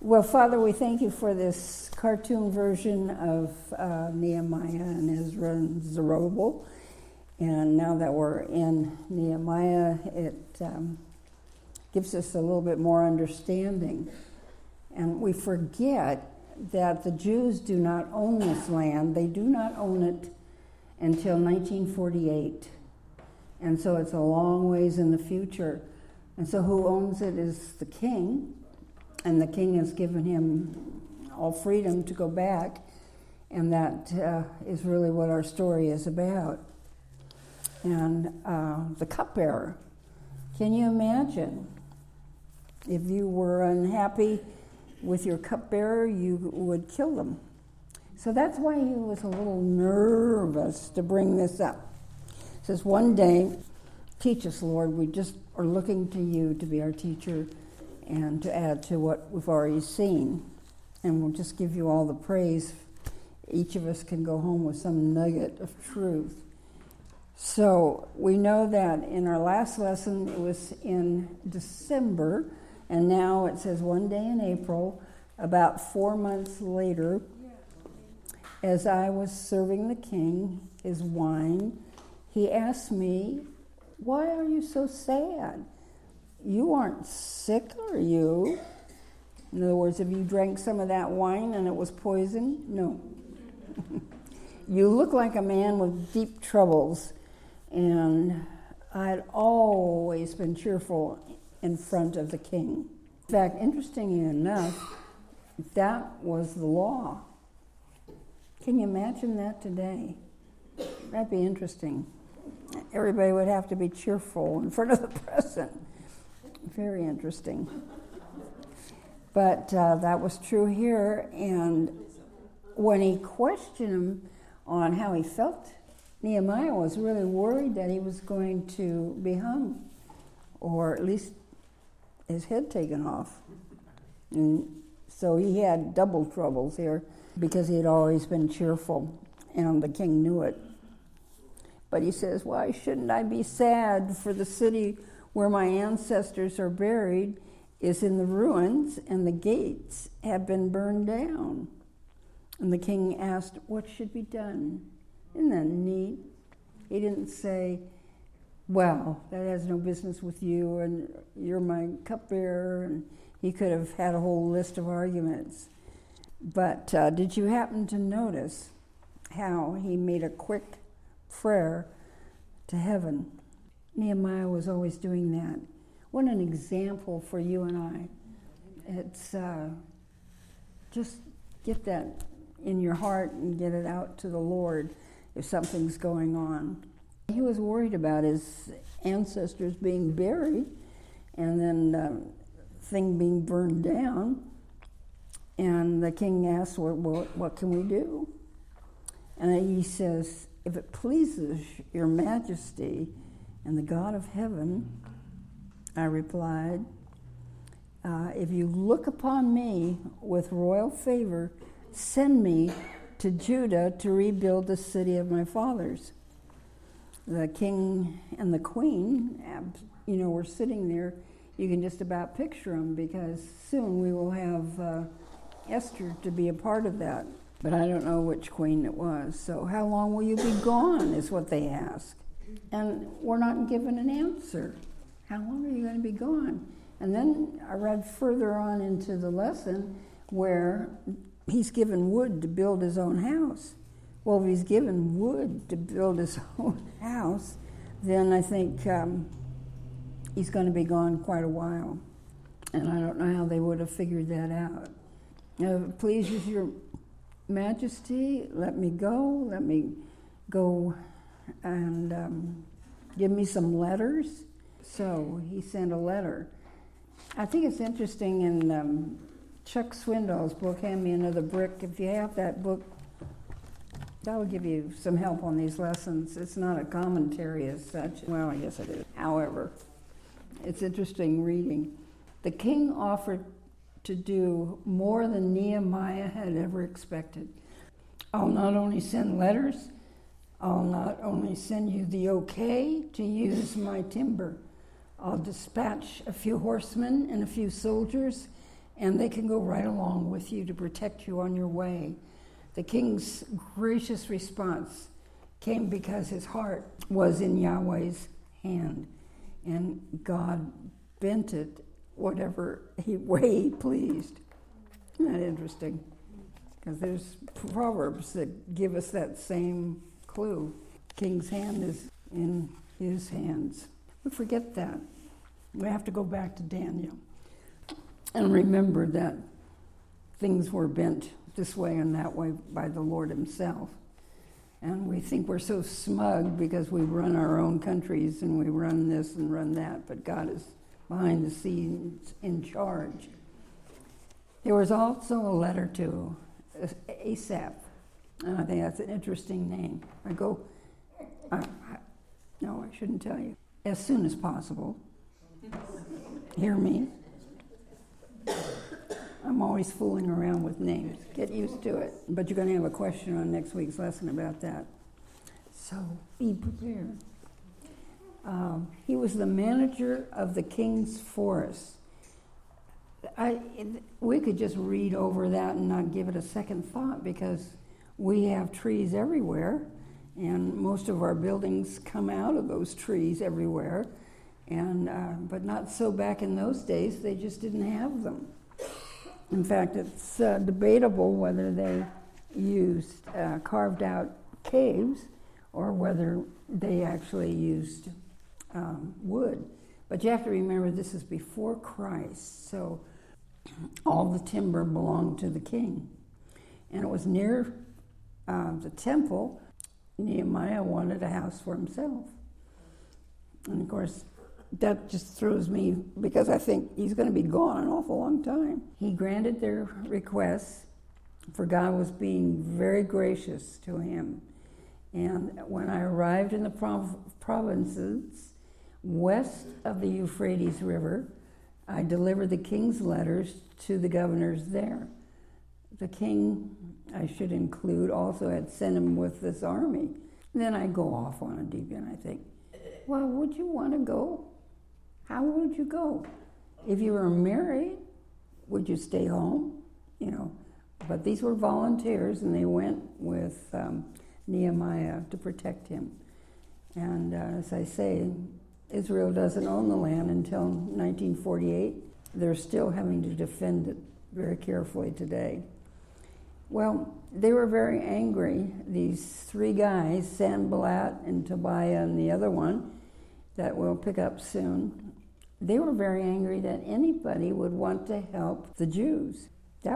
Well, Father, we thank you for this cartoon version of Nehemiah and Ezra and Zerubbabel. And now that we're in Nehemiah, it gives us a little bit more understanding. And we forget that the Jews do not own this land. They do not own it until 1948. And so it's a long ways in the future. And so who owns it is the king. And the king has given him all freedom to go back. And that is really what our story is about. And the cupbearer. Can you imagine? If you were unhappy with your cupbearer, you would kill them. So that's why he was a little nervous to bring this up. It says, one day, teach us, Lord. We just are looking to you to be our teacher and to add to what we've already seen. And we'll just give you all the praise. Each of us can go home with some nugget of truth. So we know that in our last lesson, it was in December, and now it says one day in April, about 4 months later, as I was serving the king his wine, he asked me, "Why are you so sad? You aren't sick, are you?" In other words, if you drank some of that wine and it was poison, no. You look like a man with deep troubles. And I'd always been cheerful in front of the king. In fact, interestingly enough, that was the law. Can you imagine that today? That'd be interesting. Everybody would have to be cheerful in front of the president. Very interesting. But that was true here. And when he questioned him on how he felt, Nehemiah was really worried that he was going to be hung, or at least his head taken off. And so he had double troubles here because he had always been cheerful, and the king knew it. But he says, "Why shouldn't I be sad? For the city where my ancestors are buried is in the ruins, and the gates have been burned down." And the king asked, "What should be done?" Isn't that neat? He didn't say, "Well, that has no business with you, and you're my cupbearer," and he could have had a whole list of arguments. But did you happen to notice how he made a quick prayer to heaven? Nehemiah was always doing that. What an example for you and I. It's just get that in your heart and get it out to the Lord if something's going on. He was worried about his ancestors being buried and then thing being burned down. And the king asked, what can we do? And he says, "If it pleases your majesty and the God of heaven," I replied, "if you look upon me with royal favor, send me to Judah to rebuild the city of my fathers." The king and the queen, were sitting there. You can just about picture them because soon we will have Esther to be a part of that. But I don't know which queen it was. So how long will you be gone is what they ask. And we're not given an answer. How long are you going to be gone? And then I read further on into the lesson where he's given wood to build his own house. Well, if he's given wood to build his own house, then I think he's going to be gone quite a while. And I don't know how they would have figured that out. Now, if it pleases your majesty, let me go. Let me go and give me some letters. So he sent a letter. I think it's interesting in Chuck Swindoll's book, Hand Me Another Brick. If you have that book, that will give you some help on these lessons. It's not a commentary as such. Well, I guess it is. However, it's interesting reading. The king offered to do more than Nehemiah had ever expected. "I'll not only send letters, I'll not only send you the okay to use my timber. I'll dispatch a few horsemen and a few soldiers and they can go right along with you to protect you on your way. The king's gracious response came because his heart was in Yahweh's hand, and God bent it whatever way he pleased. Isn't that interesting? Because there's proverbs that give us that same clue. King's hand is in his hands. We forget that. We have to go back to Daniel and remember that things were bent this way and that way by the Lord himself. And we think we're so smug because we run our own countries and we run this and run that, but God is behind the scenes in charge. There was also a letter to Asaph, and I think that's an interesting name. No, I shouldn't tell you. As soon as possible. Hear me? I'm always fooling around with names. Get used to it. But you're going to have a question on next week's lesson about that. So be prepared. He was the manager of the king's forest. We could just read over that and not give it a second thought because we have trees everywhere, and most of our buildings come out of those trees everywhere. But not so back in those days. They just didn't have them. In fact, it's debatable whether they used carved out caves or whether they actually used wood. But you have to remember this is before Christ, so all the timber belonged to the king. And it was near the temple. Nehemiah wanted a house for himself. And of course, that just throws me because I think he's going to be gone an awful long time. He granted their requests, for God was being very gracious to him. And when I arrived in the provinces west of the Euphrates River, I delivered the king's letters to the governors there. The king, I should include, also had sent him with this army. Then I go off on a deep end, I think, well, would you want to go? How would you go? If you were married, would you stay home? But these were volunteers, and they went with Nehemiah to protect him. And as I say, Israel doesn't own the land until 1948. They're still having to defend it very carefully today. Well, they were very angry. These three guys, Sanballat and Tobiah and the other one, that we'll pick up soon, they were very angry that anybody would want to help the Jews. They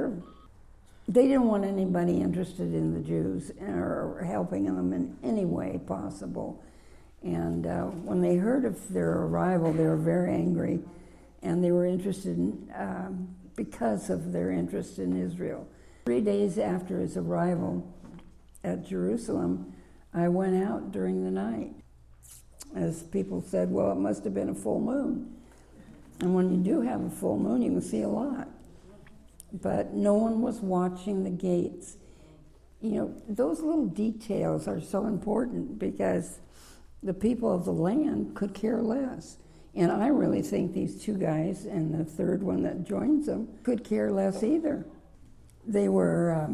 didn't want anybody interested in the Jews or helping them in any way possible. And when they heard of their arrival, they were very angry, and they were interested in, because of their interest in Israel. 3 days after his arrival at Jerusalem, I went out during the night. As people said, well, it must have been a full moon. And when you do have a full moon, you can see a lot. But no one was watching the gates. Those little details are so important because the people of the land could care less. And I really think these two guys and the third one that joins them could care less either. They were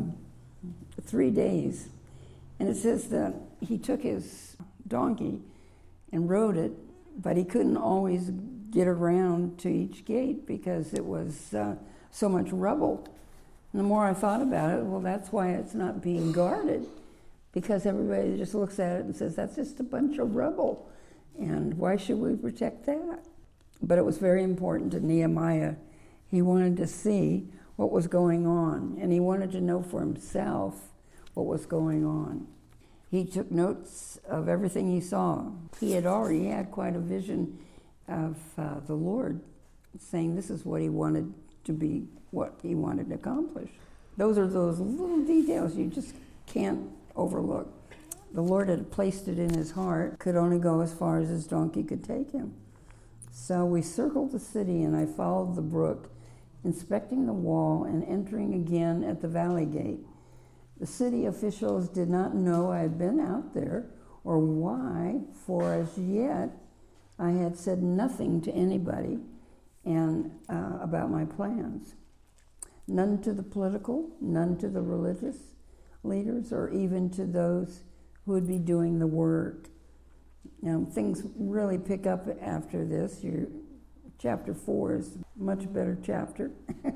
3 days. And it says that he took his donkey and rode it, but he couldn't always get around to each gate because it was so much rubble. And the more I thought about it, well, that's why it's not being guarded, because everybody just looks at it and says, that's just a bunch of rubble, and why should we protect that? But it was very important to Nehemiah. He wanted to see what was going on, and he wanted to know for himself what was going on. He took notes of everything he saw. He had already had quite a vision of the Lord, saying this is what he wanted to be, what he wanted to accomplish. Those are those little details you just can't overlook. The Lord had placed it in his heart, could only go as far as his donkey could take him. So we circled the city, and I followed the brook, inspecting the wall and entering again at the valley gate. The city officials did not know I had been out there or why, for as yet I had said nothing to anybody, and about my plans. None to the political, none to the religious leaders, or even to those who would be doing the work. Things really pick up after this. Chapter 4 is a much better chapter,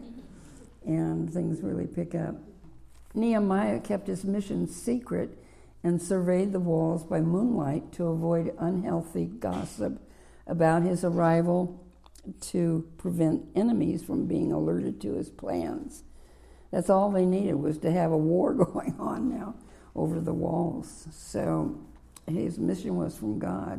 and things really pick up. Nehemiah kept his mission secret and surveyed the walls by moonlight to avoid unhealthy gossip about his arrival, to prevent enemies from being alerted to his plans. That's all they needed, was to have a war going on now over the walls. So his mission was from God.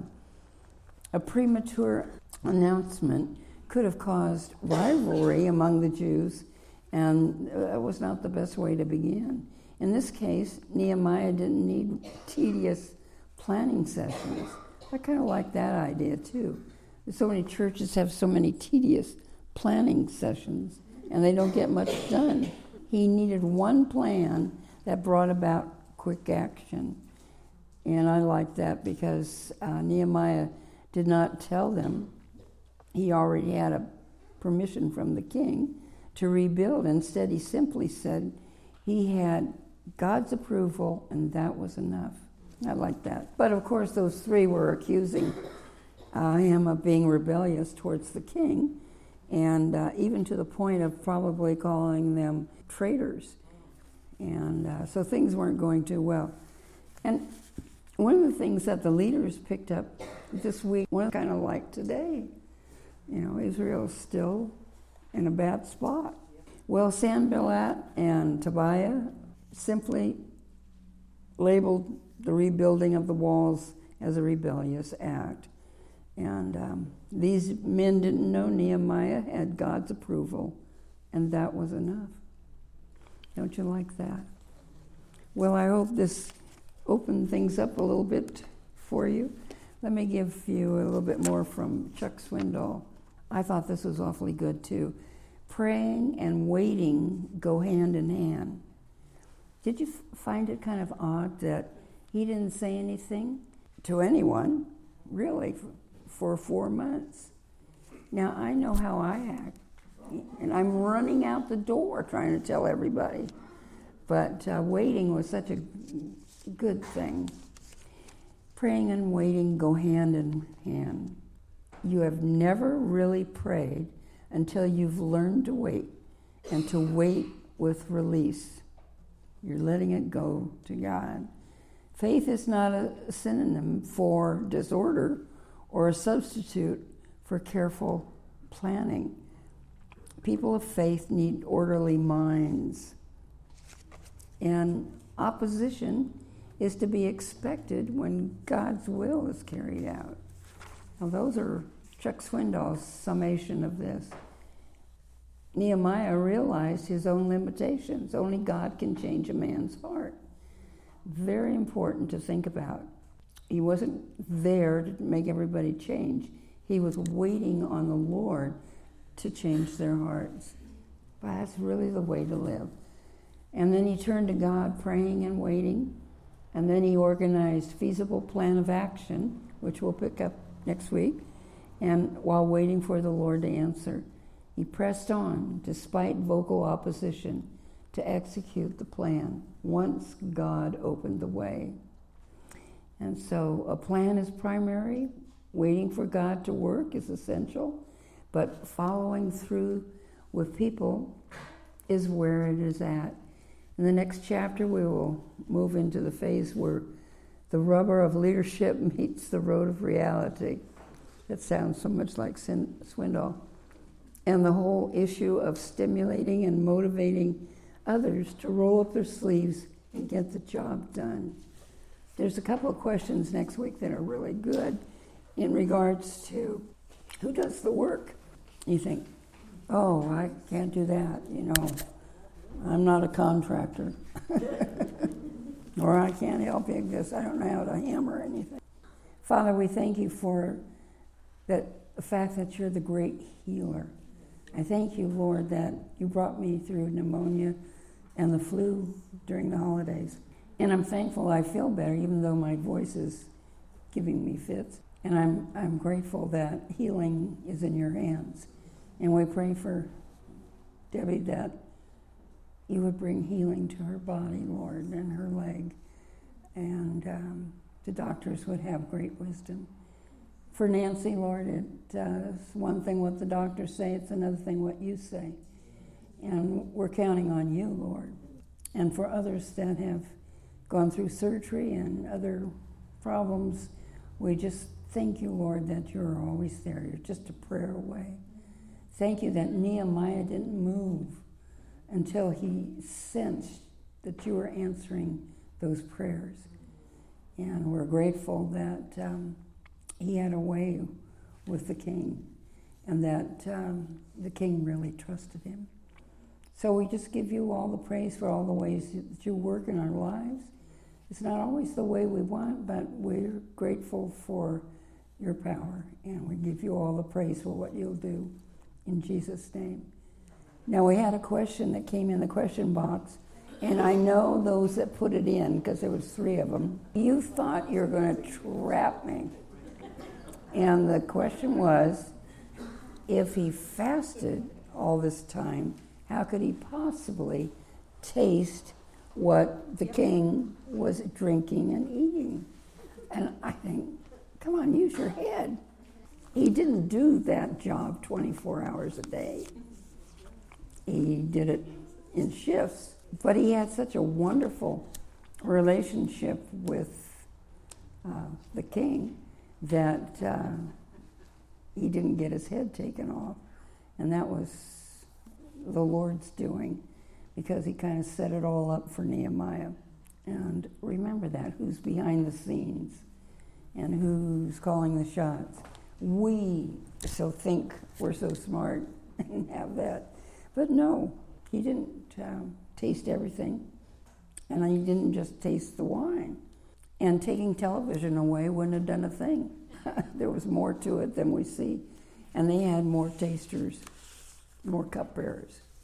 A premature announcement could have caused rivalry among the Jews, and that was not the best way to begin. In this case, Nehemiah didn't need tedious planning sessions. I kind of like that idea too. So many churches have so many tedious planning sessions, and they don't get much done. He needed one plan that brought about quick action. And I like that because Nehemiah did not tell them he already had a permission from the king to rebuild. Instead, he simply said he had God's approval, and that was enough. I like that. But of course, those three were accusing him of being rebellious towards the king, and even to the point of probably calling them traitors. And so things weren't going too well. And one of the things that the leaders picked up this week, one kind of like today, Israel's still in a bad spot. Well, Sanballat and Tobiah simply labeled the rebuilding of the walls as a rebellious act. And these men didn't know Nehemiah had God's approval, and that was enough. Don't you like that? Well, I hope this opened things up a little bit for you. Let me give you a little bit more from Chuck Swindoll. I thought this was awfully good, too. Praying and waiting go hand in hand. Did you find it kind of odd that he didn't say anything to anyone, really, for 4 months? Now, I know how I act, and I'm running out the door trying to tell everybody. But waiting was such a good thing. Praying and waiting go hand in hand. You have never really prayed until you've learned to wait, and to wait with release. You're letting it go to God. Faith is not a synonym for disorder or a substitute for careful planning. People of faith need orderly minds. And opposition is to be expected when God's will is carried out. Now, those are Chuck Swindoll's summation of this. Nehemiah realized his own limitations. Only God can change a man's heart. Very important to think about. He wasn't there to make everybody change. He was waiting on the Lord to change their hearts. But that's really the way to live. And then he turned to God, praying and waiting. And then he organized feasible plan of action, which we'll pick up next week. And while waiting for the Lord to answer, he pressed on, despite vocal opposition, to execute the plan once God opened the way. And so a plan is primary. Waiting for God to work is essential. But following through with people is where it is at. In the next chapter, we will move into the phase where the rubber of leadership meets the road of reality. That sounds so much like Swindoll. And the whole issue of stimulating and motivating others to roll up their sleeves and get the job done. There's a couple of questions next week that are really good in regards to who does the work. You think, oh, I can't do that, I'm not a contractor. Or I can't help you because I don't know how to hammer anything. Father, we thank you for the fact that you're the great healer. I thank you, Lord, that you brought me through pneumonia and the flu during the holidays. And I'm thankful I feel better, even though my voice is giving me fits. And I'm grateful that healing is in your hands. And we pray for Debbie that you would bring healing to her body, Lord, and her leg. And the doctors would have great wisdom. For Nancy, Lord, it's one thing what the doctors say, it's another thing what you say. And we're counting on you, Lord. And for others that have gone through surgery and other problems, we just thank you, Lord, that you're always there. You're just a prayer away. Thank you that Nehemiah didn't move until he sensed that you were answering those prayers. And we're grateful that he had a way with the king and that the king really trusted him. So we just give you all the praise for all the ways that you work in our lives. It's not always the way we want, but we're grateful for your power. And we give you all the praise for what you'll do in Jesus' name. Now we had a question that came in the question box, and I know those that put it in, because there was 3 of them. You thought you were going to trap me. And the question was, if he fasted all this time, how could he possibly taste what the king was drinking and eating? And I think, come on, use your head. He didn't do that job 24 hours a day. He did it in shifts, but he had such a wonderful relationship with the king that he didn't get his head taken off. And that was the Lord's doing, because he kind of set it all up for Nehemiah. And remember that, who's behind the scenes and who's calling the shots. We so think we're so smart and have that. But no, he didn't taste everything. And he didn't just taste the wine. And taking television away wouldn't have done a thing. There was more to it than we see. And they had more tasters, more cupbearers.